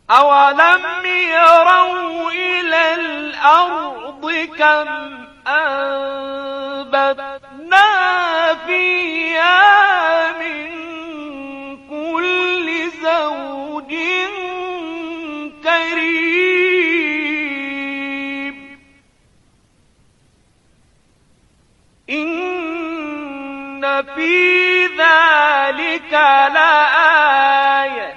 أولم يروا إلى الأرض كم أنبتنا فيها من كل زوج كريم إن في ذلك لآية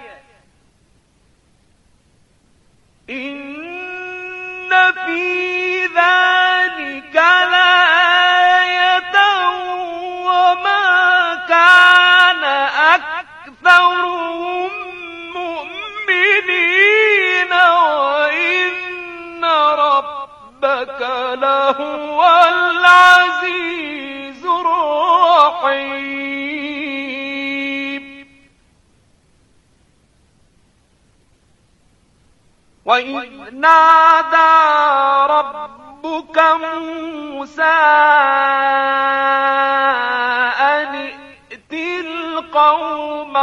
وما كان أكثرهم مؤمنين وإن ربك لهو العزيز الرحيم وإذ نادى ربك موسى أن ائت القوم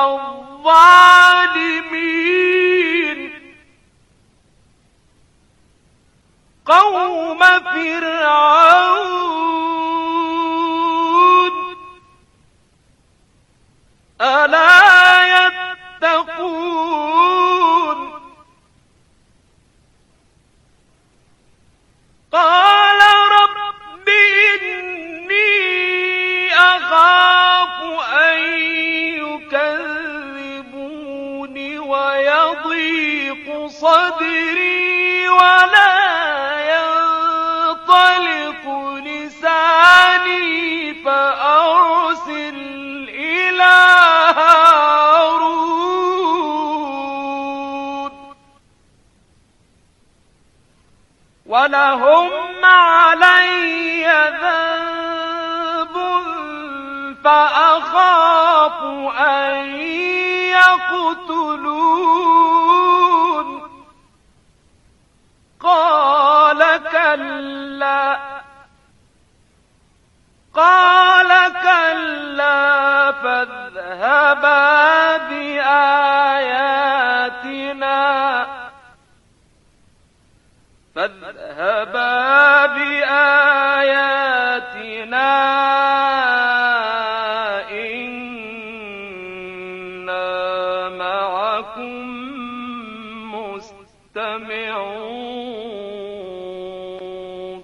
الظالمين قوم فرعون ألا يتقون قال رب إني أخاف أن يكذبون ويضيق صدري ولا ينطلق لساني فأرسل إلى هارون ولهم علي ذنب فأخاف أن يقتلون قال كلا فاذهبا بآياتنا إنا معكم مستمعون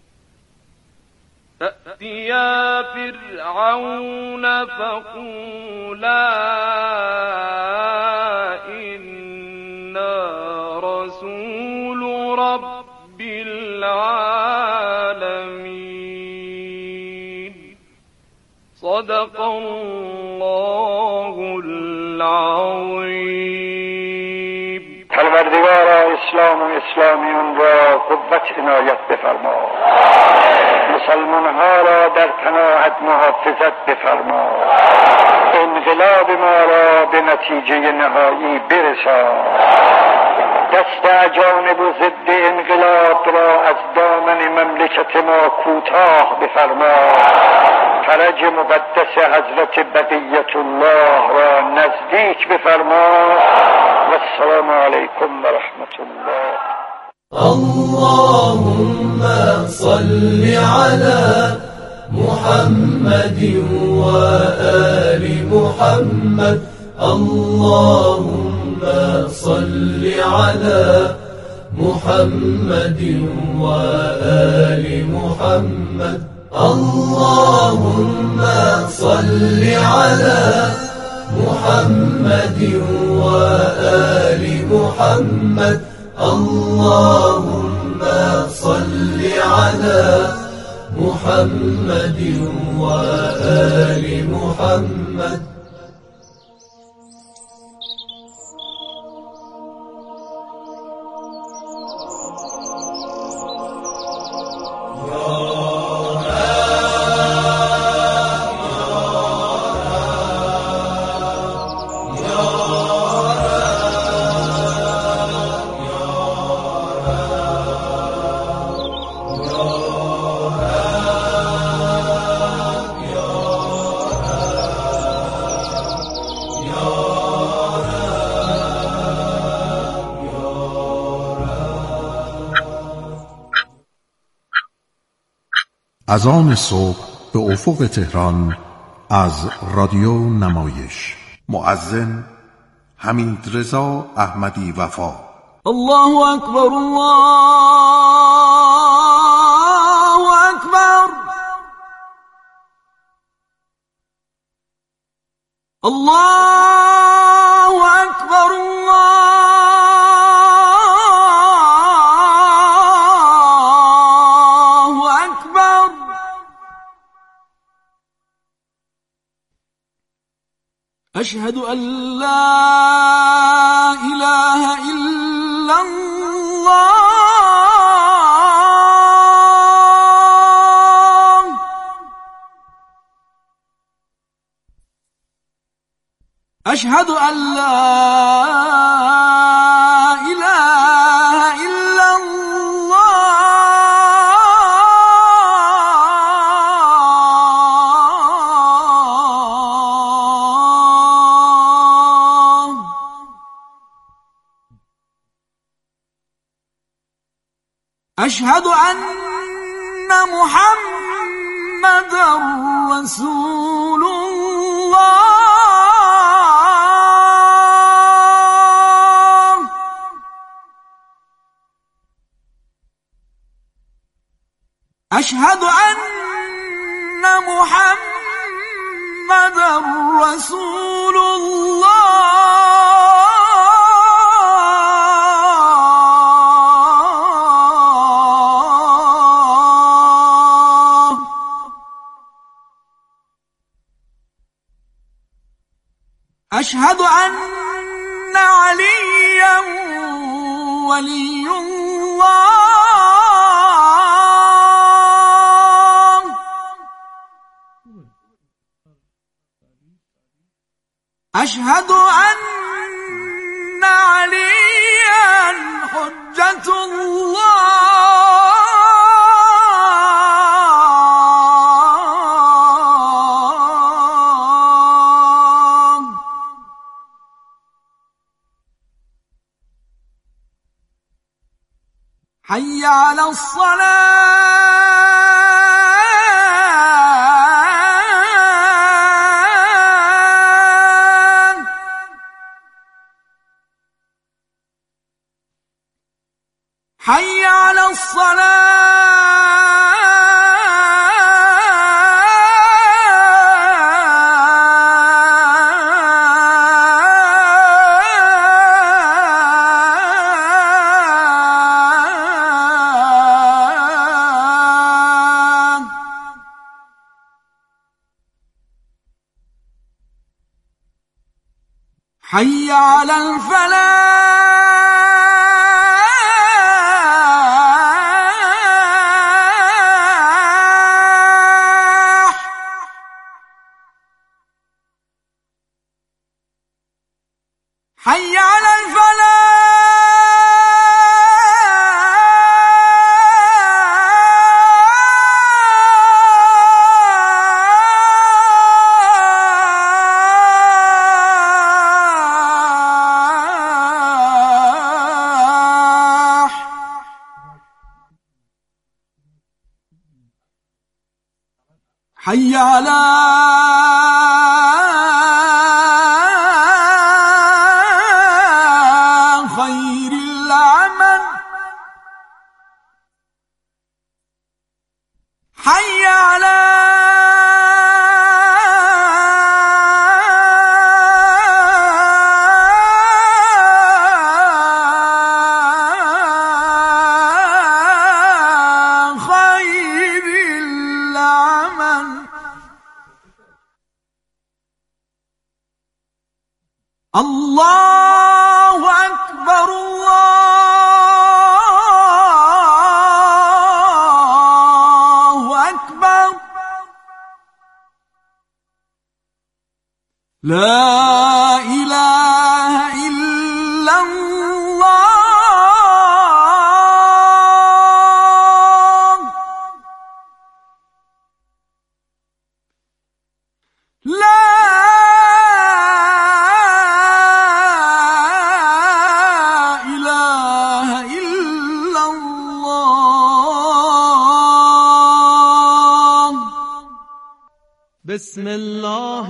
فأتيا فرعون فقولا إنا رسول رب العالمين صدق الله العظيم. پروردگارا اسلام و اسلامیون را قوت عنایت بفرما، مسلمان ها را در پناهت محافظت بفرما، انقلاب ما را به نتیجه نهایی برسان، دست اجانب و ضد انقلاب را از دامن مملکت ما کوتاه بفرما، فرج مقدس حضرت بقیت الله را نزدیک بفرما. و السلام علیکم و رحمت الله. اللهم صل على محمد وآل محمد. اللهم صل على محمد وآل محمد. اللهم صل على محمد وآل محمد. اللهم صل على محمد وآل محمد. از آن صبح به افق تهران از رادیو نمایش. مؤذن حمیدرضا احمدی وفا. الله اکبر، الله اکبر، الله اکبر، الله اکبر. اشهد ان لا اله الا الله. اشهد ان لا اله الا الله. اشهد ان محمدا رسول الله. اشهد ان محمدا رسول الله. اشهد ان عليا ولي الله. اشهد ان عليا حجة الله. حي على الصلاة. حي على الصلاة. حي على الفلاح. حي على الفلاح. حي على خير العمل. حي على خير العمل. الله أكبر، الله أكبر. لا إله إلا الله. لا إله إلا الله. بسم الله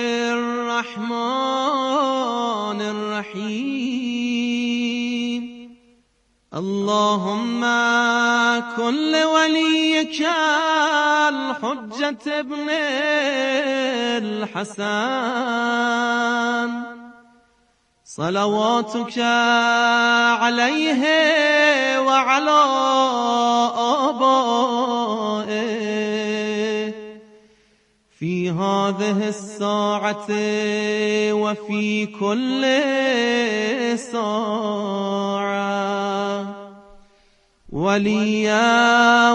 الرحمن الرحیم اللهم كن لوليك الحجة ابن الحسن صلواتك عليه وعلى آبائه في هذه الساعة وفي كل ساعة وليا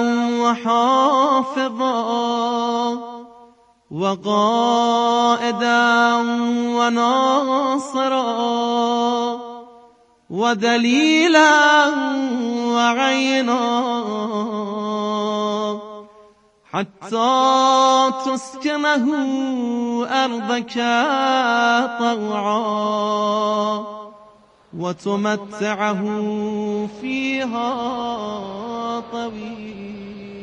وحافظا وقائدا وناصرا ودليلا وعينا حتى تسكنه أرضك طوعا وتمتعه فيها طويلا.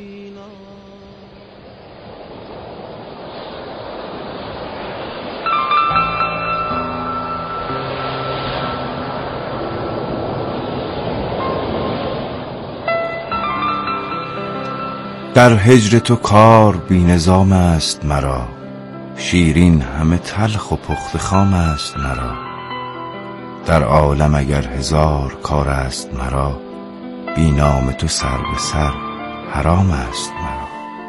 در هجر تو کار بی نظام است مرا، شیرین همه تلخ و پخت خام است مرا. در عالم اگر هزار کار است مرا، بی نام تو سر به سر حرام است مرا.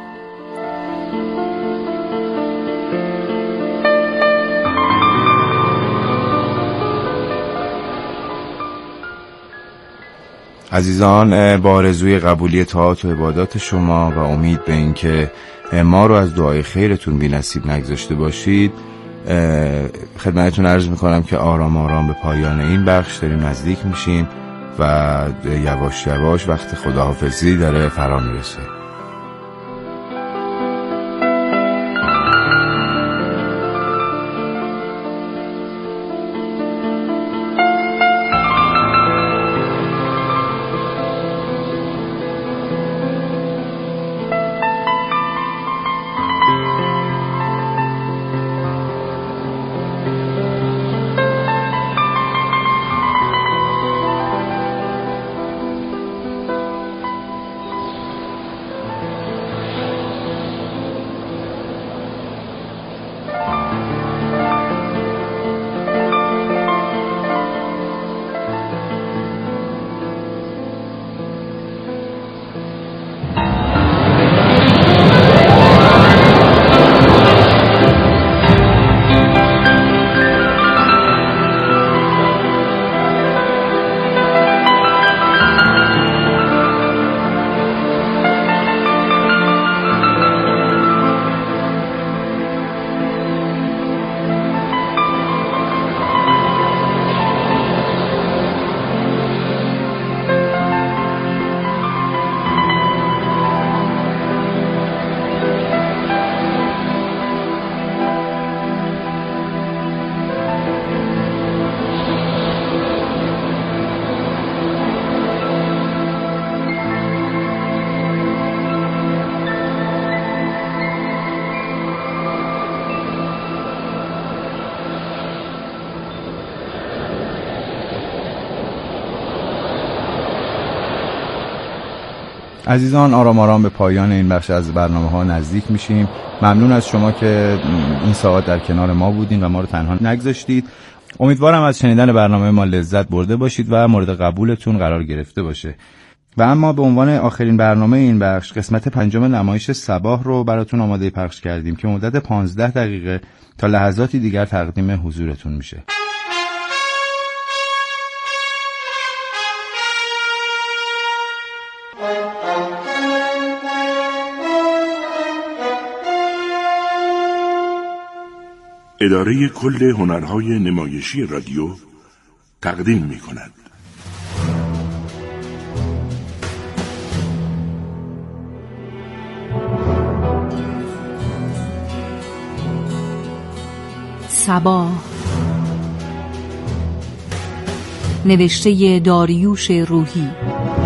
عزیزان، با آرزوی قبولی طاعات و عبادات شما و امید به این که ما رو از دعای خیرتون بی نصیب نگذاشته باشید، خدمتتون عرض میکنم که آرام آرام به پایان این بخش داریم نزدیک میشیم و یواش یواش وقت خداحافظی داره فرا میرسه. عزیزان، آرام آرام به پایان این بخش از برنامه ها نزدیک میشیم. ممنون از شما که این ساعت در کنار ما بودین و ما رو تنها نگذاشتید. امیدوارم از شنیدن برنامه ما لذت برده باشید و مورد قبولتون قرار گرفته باشه. و اما به عنوان آخرین برنامه این بخش، قسمت 5 نمایش صباح رو براتون آماده پخش کردیم که مدت 15 دقیقه تا لحظاتی دیگر تقدیم حضورتون میشه. اداره کل هنرهای نمایشی رادیو تقدیم می کند. صباح، نوشته داریوش روحی،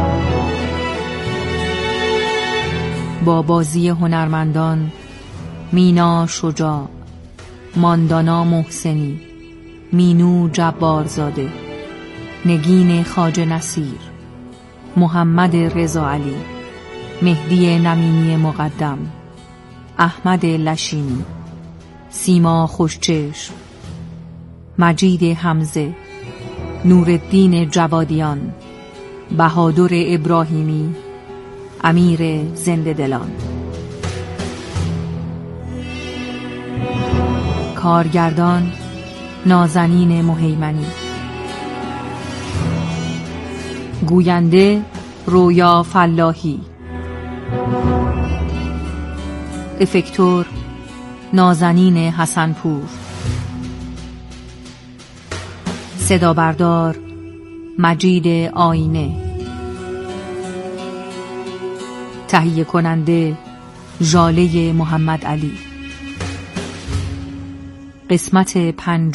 با بازی هنرمندان مینا شجاع، ماندانا محسنی، مینو جبارزاده، نگین خواجه نصیر، محمد رضا علی، مهدی نمینی مقدم، احمد لشینی، سیما خوشچشم، مجید حمزه، نورالدین جوادیان، بهادر ابراهیمی، امیر زنده دلان. کارگردان نازنین مهیمنی، گوینده رویا فلاحی، افکتور نازنین حسنپور، صدا بردار مجید آینه، تهیه کننده ژاله محمد علی. قسمت 5.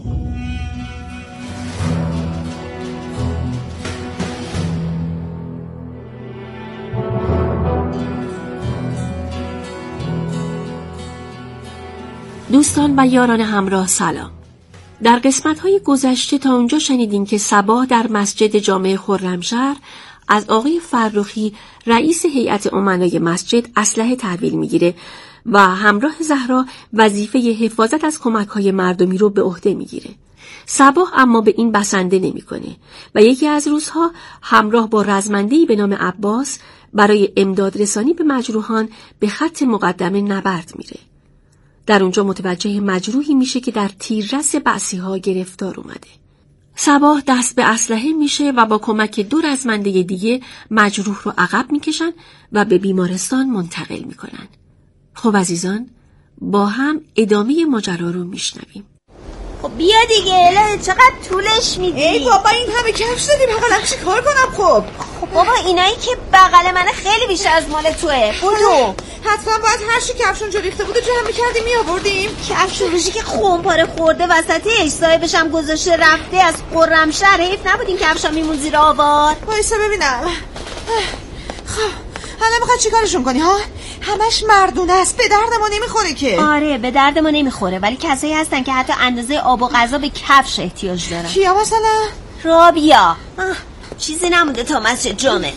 دوستان و یاران همراه سلام. در قسمت‌های گذشته تا اونجا شنیدین که صباح در مسجد جامع خرمشهر از آقای فرخی رئیس هیئت امنای مسجد اسلحه تحویل میگیره و همراه زهرا وظیفه حفاظت از کمک‌های مردمی رو به عهده میگیره. صباح اما به این بسنده نمی‌کنه و یکی از روزها همراه با رزمنده‌ای به نام عباس برای امداد رسانی به مجروحان به خط مقدمه نبرد میره. در اونجا متوجه مجروحی میشه که در تیررس بعثی‌ها گرفتار اومده. صباح دست به اسلحه میشه و با کمک 2 رزمنده دیگه مجروح رو عقب میکشن و به بیمارستان منتقل میکنن. خب عزیزان، با هم ادامه ماجرا رو میشنویم. خب بیا دیگه الهه، چقدر طولش میدی؟ ای بابا این همه کفش دادی بغلم چی کار کنم؟ خب بابا اینایی که بغل منه خیلی بیشتر از مال توه. بودو حتما باید هر چی کفشون جو ریخته بودو جمع میکردیم میآوردیم. کفش روشی که خونپاره خورده وسطش، صاحبش هم گذاشته رفته از خرمشهر. حیف نبود این کفشا میمون زیر آوار. وایسا ببینم. خب حالا میخواد چیکارشون کنی ها؟ همش مردونه است، به درد ما نمیخوره که. آره به درد ما نمیخوره، ولی کسایی هستن که حتی اندازه آب و غذا به کفش احتیاج دارن. کیا مثلا؟ رابیا. چیزی نمونده تا مسجد جامع.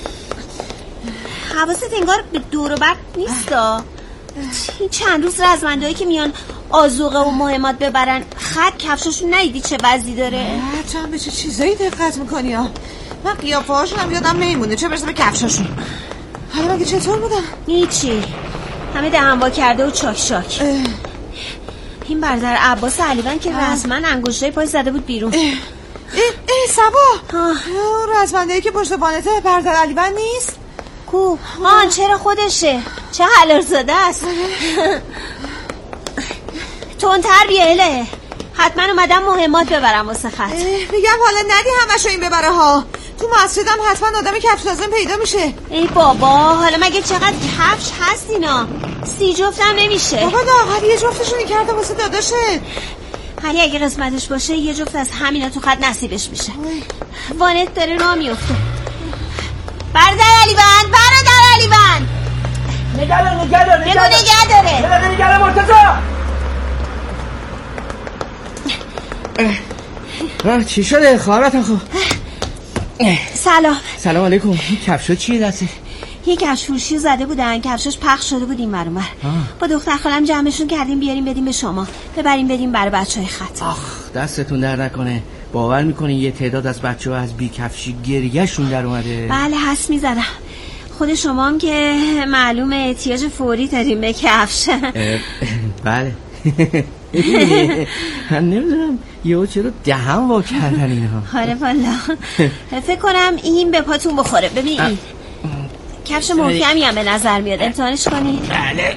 حواست انگار به دور و بر نیستا. این چند روز رزمندهایی که میان آذوقه و مهمات ببرن خط کفششون ندیدی چه وضعی داره؟ تو هم به چه چیزایی دقت میکنی ها؟ من قیافه هاشون هم یادم نمیمونه، چه برسه به کفشاشون. حالا مگه چطور بودن؟ هیچی، همه دهنوا کرده و چاک چاک. این برادر عباس علیوان که رسما انگشتای پای زده بود بیرون. سبا رزمنده‌ای که پشت بانته برادر علیوان نیست؟ کو؟ چرا خودشه؟ چه حلالزاده است. تندتر بیا اله، حتما اومدم مهمات ببرم واسه خط. میگم حالا ندی همشو این ببره ها، تو مسجدم حتما آدم کفش لازم پیدا میشه. ای بابا حالا مگه چقدر کفش هست اینا؟ 30 جفت هم نمیشه. بابا لااقل یه جفتشونی کرده واسه داداشه. ولی اگه قسمتش باشه یه جفت از همینا تو خط نصیبش میشه. وانت داره راه میفته. برادر علیوان نگه داره مرتضی. چی شده خواهرت آخو؟ سلام علیکم. این کفشا چیه دستی؟ یه کفش فروشی زده بودن، کفشاش پخش شده بود این ور اونور. با دختر خالم جمعشون کردیم بیاریم بدیم به شما، ببریم بدیم برای بچهای خط. آخ دستتون در نکنه. باور میکنین یه تعداد از بچه‌ها از بی کفشی گریه‌شون در اومده؟ بله حس میزدم. خود شما هم که معلومه احتیاج فوری داریم به کفش. بله. من نمیدونم یهو چرا دهن وا کردن اینا. آره والا فکر کنم این به پاتون بخوره. ببین این کفش محکمی هم به نظر میاد، امتحانش کنید. بله.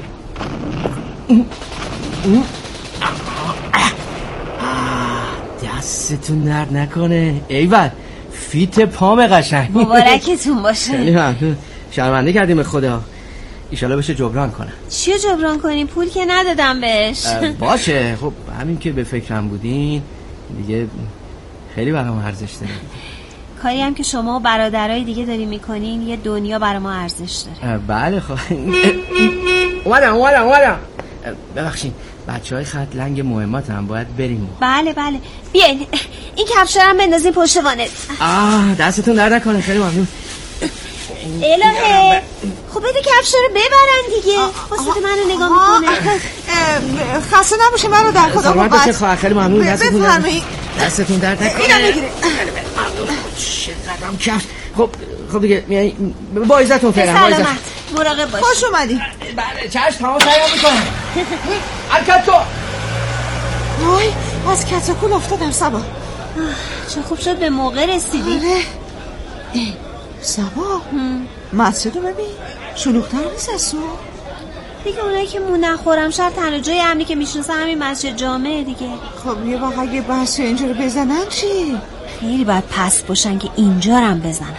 دستتون درد نکنه. ایول فیت پام قشنگ. مبارکتون باشه. خیلی ممنون. شرمنده کردیم به خدا. ایشالا بشه جبران کنم. چیو جبران کنیم؟ پول که ندادم بهش. باشه خب همین که به فکرم بودین دیگه خیلی برام ارزش داره. کاری هم که شما و برادرای دیگه داری میکنین یه دنیا برای ما ارزش داره. بله خب اومدم ببخشید بچهای خط لنگ مهمات هم باید بریم. بله بیاین این کفشا رو بندازین پشت وانت. دستتون درد نکنه، خیلی ممنون. الهه خب بده کفشا رو ببرن دیگه. واسه منو نگاه میکنه. خسته نباشه، منو در خدا قوت. خیلی ممنون. دستتون درد نکنه. اینو بگیرید. چقدرم کفش. خب دیگه با عزتون فعلا. سلامت، مراقب باش. خوش اومدی. بله چشم، تمام سعیم میکنم. الکتو وای از کتاکول افتادم سبا. چه خوب شد به موقع رسیدی. سبا مسجد رو ببین، شلوغ‌تر نیست از تو. دیگه اونایی که موندن خرمشهر تنها جای امنی که میشناسن همین مسجد جامعه دیگه. خب یه وقت اگه بحث اینجا رو بزنن چی؟ خیلی باید پس باشن که اینجا رو هم بزنن.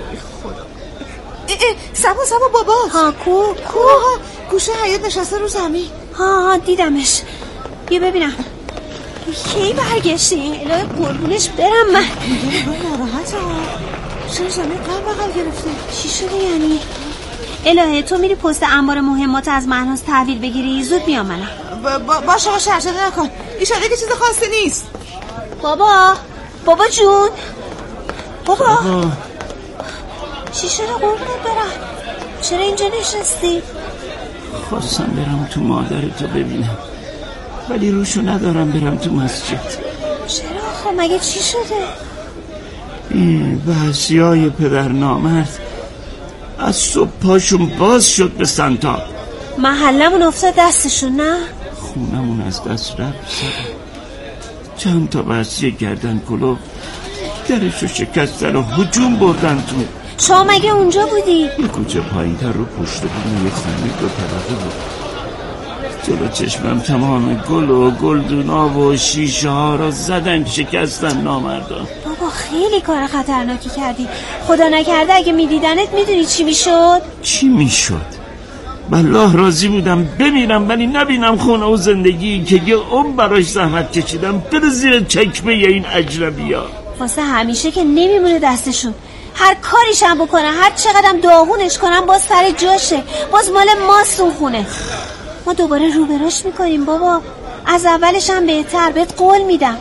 سبا بابا. ها کو گوشه حیاط نشسته رو زمین. ها دیدمش. بیا ببینم کی برگشتی؟ الهی قربونش برم من. ناراحته چرا زمین بغل گرفته؟ چی شده یعنی؟ الهی تو میری پست انبار مهمات از مهناز تحویل بگیری؟ زود بیام منم. باشه عجله نکن، ایشالا که چیز خاصی نیست. بابا جون. بابا چی شده قربونت برم؟ چرا اینجا نشستی؟ خواستم برم تو مادرتو ببینم ولی روشو ندارم برم تو مسجد. چرا خب مگه چی شده؟ این بحثیای پدر نامرد از صبح پاشون باز شد به سنتاب. محلمون افتاد دستشون نه؟ خونمون از دست رفت. چند تا بحثی گردن کلوب درشو شکستن و هجوم بردن تو. شما مگه اونجا بودی؟ یه کوچه پایین‌تر رو پشت بودن یه خونه 2 طبقه بود. جلو چشمم تمام گل و گلدونا و شیشه ها رو زدن شکستن نامردان. بابا خیلی کار خطرناکی کردی. خدا نکرده اگه میدیدنت میدونی چی میشد؟ چی میشد؟ بالله راضی بودم بمیرم ولی نبینم خونه و زندگی که یه عمر براش زحمت کشیدم بره زیر چکمه این اجنبی‌ها. واسه همیشه که نمیمونه دستشون. هر کاریشم بکنن، هر چقدرم داغونش کنن باز سر جاشه، باز مال ماست اون خونه. ما دوباره روبراش میکنیم بابا، از اولش هم بهتر، بهت قول میدم.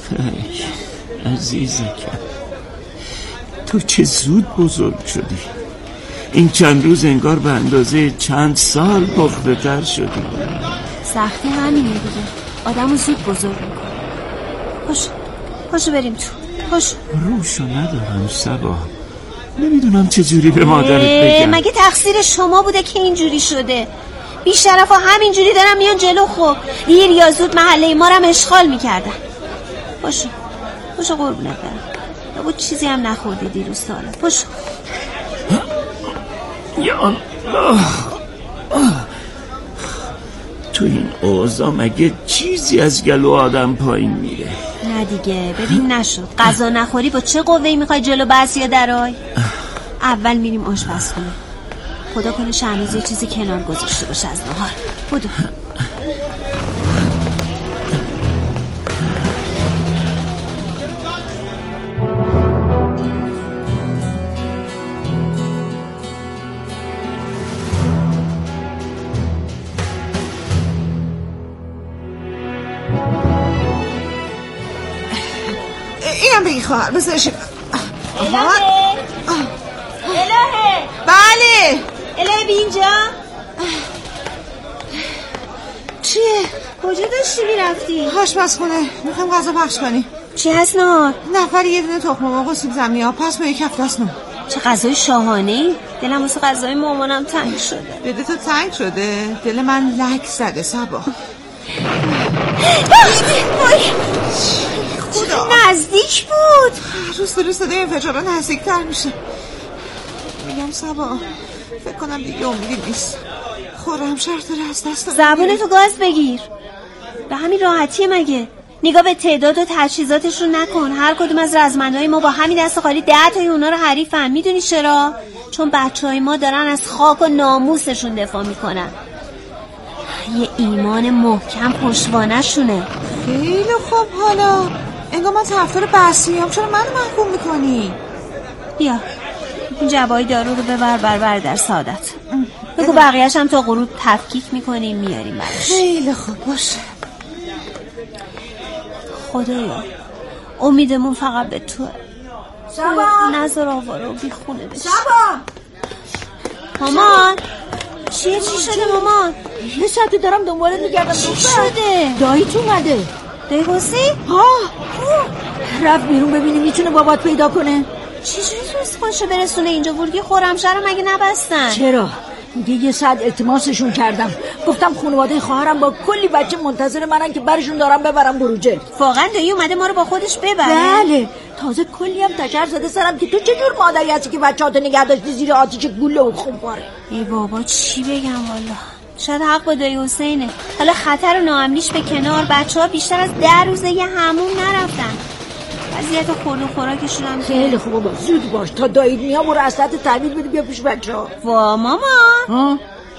عزیزکم تو چه زود بزرگ شدی. این چند روز انگار به اندازه چند سال پخته تر شدی. سختی همینه دیگه، آدمو زود بزرگ میکنه. پاشو بریم تو. روشو ندارم سبا، نمیدونم چجوری به مادرت بگم. مگه تقصیر شما بوده که اینجوری شده؟ بیشرفا همینجوری دارن میان جلو. خب دیر یا زود محله ما رو هم اشغال میکردن. پاشو قربونت برم. بابا چیزی هم نخوردی دیروز سالت. پاشو. یا الله، تو این اوضاع مگه چیزی از گلو آدم پایین میره؟ نه دیگه، ببین نشد. غذا نخوری با چه قوه‌ای میخوای جلو بعضیا درای؟ اول میریم آشپزخونه. خدا کنه شهناز یه چیزی کنار گذاشته باشه از نهار. بودو. اینم بگی خواهر بذارشیم. الهه بله الهه بی اینجا. چیه؟ کجا داشتی میرفتی؟ آشپزخونه، میخوام غذا پخش کنی. چی هست نهار؟ نفر یه دونه تخم مرغ و سیب زمینی ها پس با 1 هفته است. چه غذای شاهانه‌ای. دلم واسه غذای مامانم تنگ شده. دل تو تنگ شده؟ دل من لک زده سبا. خدا نزدیک بود. روز داره صدای انفجارا نزدیکتر میشه. میگم سبا فکر کنم دیگه امیدی نیست. خرمشهر داره از دست زبونتو گاز بگیر. به همین راحتیه مگه؟ نگاه به تعداد و تجهیزاتشون نکن. هر کدوم از رزمندهای ما با همین دست خالی 10 تای اونا رو حریفن. میدونی چرا؟ چون بچهای ما دارن از خاک و ناموسشون دفاع میکنن. یه ایمان محکم پشتوانه شونه. خیلی خوب. حالا انگار من طرفدار بحثیم. چرا منو محکوم میکنی؟ بیا این جوای دارو رو ببر در سعادت. بگو بقیه‌اش هم تا غروب تفکیک میکنیم میاریم براش. خیلی خوب باشه. خدایا امیدمون فقط به توه. سبا نظر آواره و بی خونه بشه. سبا مامان چی شده مامان؟ یه ساعته دارم دنبالت میگردم. چی شده؟ داییت اومده. دایی حسین؟ ها رفت بیرون ببینی میتونه بابات پیدا کنه. چجوری تونست خودشو برسونه اینجا؟ ورودی خرمشهر رو مگه نبستن؟ چرا؟ میگه یه ساعت التماسشون کردم، گفتم خانواده خواهرم با کلی بچه منتظر منن که برشون دارم ببرم بروجه. واقعا دایی اومده ما رو با خودش ببره؟ بله. تازه کلی هم تشر زده سرم که تو چجور مادری هستی که بچه‌هاتو نگه داشتی زیر آتیش گوله و خونپاره. ای بابا چی بگم والا. شاید حق با دایی حسینه. حالا خطر و ناامنیش به کنار، بچه‌ها بیشتر از 10 روزه یه حموم نرفتن. وضعیت خورد و خوراکشون هم خیلی خوبه. با زود باش تا دایید میام برو اسلحه تحویل بده بیا پیش بچه‌ها. وا مامان من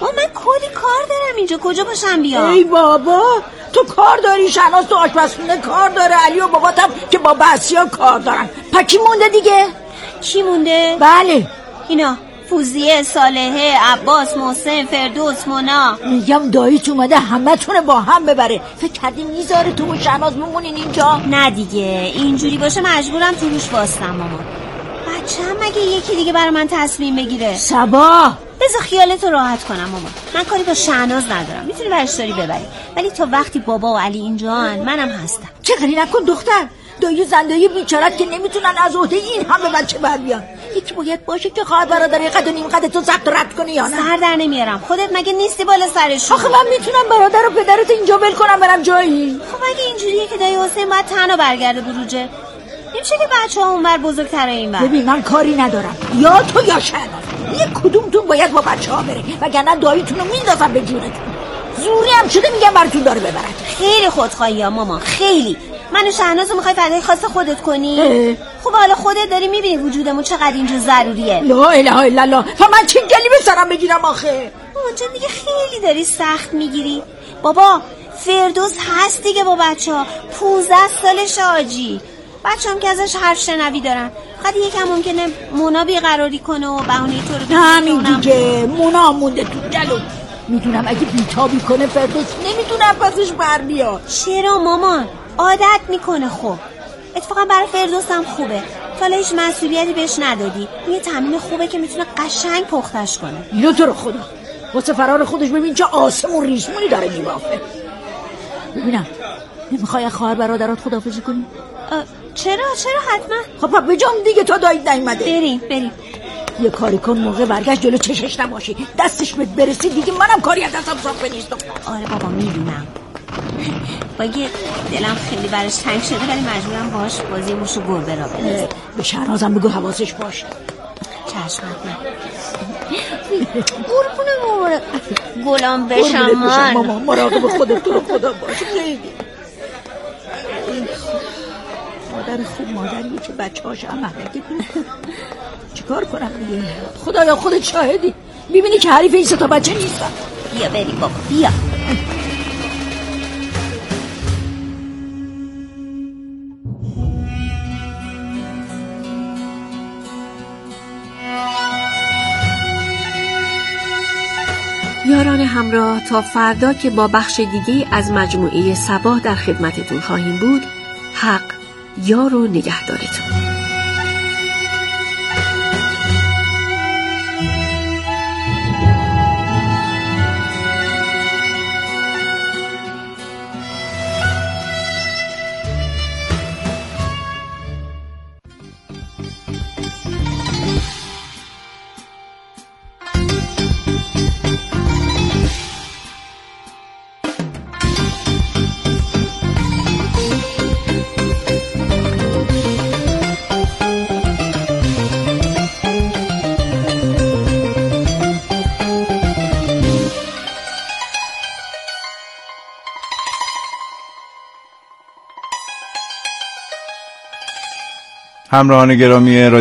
کلی کار دارم اینجا، کجا باشم بیام؟ ای بابا تو کار داری، شناس تو آشپزخونه کار داره، علی و باباتم که با بسیا کار دارن. کی مونده دیگه؟ کی مونده؟ بله اینا فوزیه، صالحه، عباس، محسن، فردوس، مونا. میگم داییت اومده همه تونه با هم ببره. فکر کردی میذاره تو و شناز بمونین اینجا؟ نه دیگه اینجوری باشه مجبورم تو روش واسطم مامان. بچه‌م مگه یکی دیگه برای من تصمیم بگیره؟ سبا بذار خیالتو راحت کنم مامان. من کاری با شهناز ندارم، میتونی برش داری ببری، ولی تا وقتی بابا و علی اینجان منم هستم. چه کاری نکن دختر. دایی زندایی بیچارت که نمیتونن از عهده این همه بچه بر بیان. یکی باید باشه که خواهر برادر قد و نیم قد تو ضبط رد کنی یا نه؟ سر در نمیارم. خودت مگه نیستی بالا سرشون؟ آخه من میتونم برادر و پدرت اینجا ول کنم برم جایی؟ خب اگه اینجوریه که دایی حسین باید تنها برگرده بروجه. نمیشه که بچه‌ها اونور بزرگتره اینور. ببین من کاری ندارم، یا تو یا شهناز، یک کدومتون باید با بچه‌ها بره وگرنه داییتون رو میندازم به جونتون. زوری هم شده میگم براتون داره ببرن. خیلی خودخواهی ها مامان، خیلی. منو شهناز رو میخوای فدای خاص خودت کنی؟ خب حالا خودت داری میبینی وجودمون چقدر اینجا ضروریه. لا اله الا الله. من چه گلی به سرم بگیرم آخه؟ اونجا دیگه خیلی داری سخت میگیری. بابا فردوس هست دیگه با بچه‌ها، 15 سالش آجی. بچه‌ام که ازش حرف شنوی دارن. فقط یکم ممکنه مونا بیقراری کنه و بهونه تو رو بگیره. همین دیگه مونا مونده تو جلو. میدونم اگه بیتابی کنه فردوس نمیتونه پسش بر بیاد. چرا مامان؟ عادت میکنه. خب اتفاقا برای فردوس هم خوبه. تا هیچ مسئولیتی بهش ندادی. یه تمرین خوبه که میتونه قشنگ پختش کنه. اینو تو رو خدا واسه فرار خودش ببین چه آسمون ریسمونی داره میبافه. ببینم نمیخوای خواهر برادرات خداحافظی کنی؟ چرا حتما. خب بجام دیگه تا دایید نیومده. بریم. یه کاری کن موقع برگشت جلو چشش نباشی، دستش بهت برسی دیگه منم کاری از دستم صافه نیست. آره بابا میدونم. باگه دلم خیلی برش تنگ شده ولی مجبورم باش بازی موشو گربه را بندازم. به شهنازم بگو حواسش باشه. چشم حتما. قربونه مبارک گلام بشم من. ماما مراقب خودت تو رو خدا باش. مادر خوب مادریه که بچه‌هاش هم اهلکی کنه. چیکار کنم دیگه؟ خدایا خودت شاهدی. میبینی که حریف این سه تا بچه نیستن. بیا بریم بابا بیا. یاران همراه تا فردا که با بخش دیگه از مجموعه صباح در خدمتتون خواهیم بود. حق یار و نگهدارتون. همراهان گرامی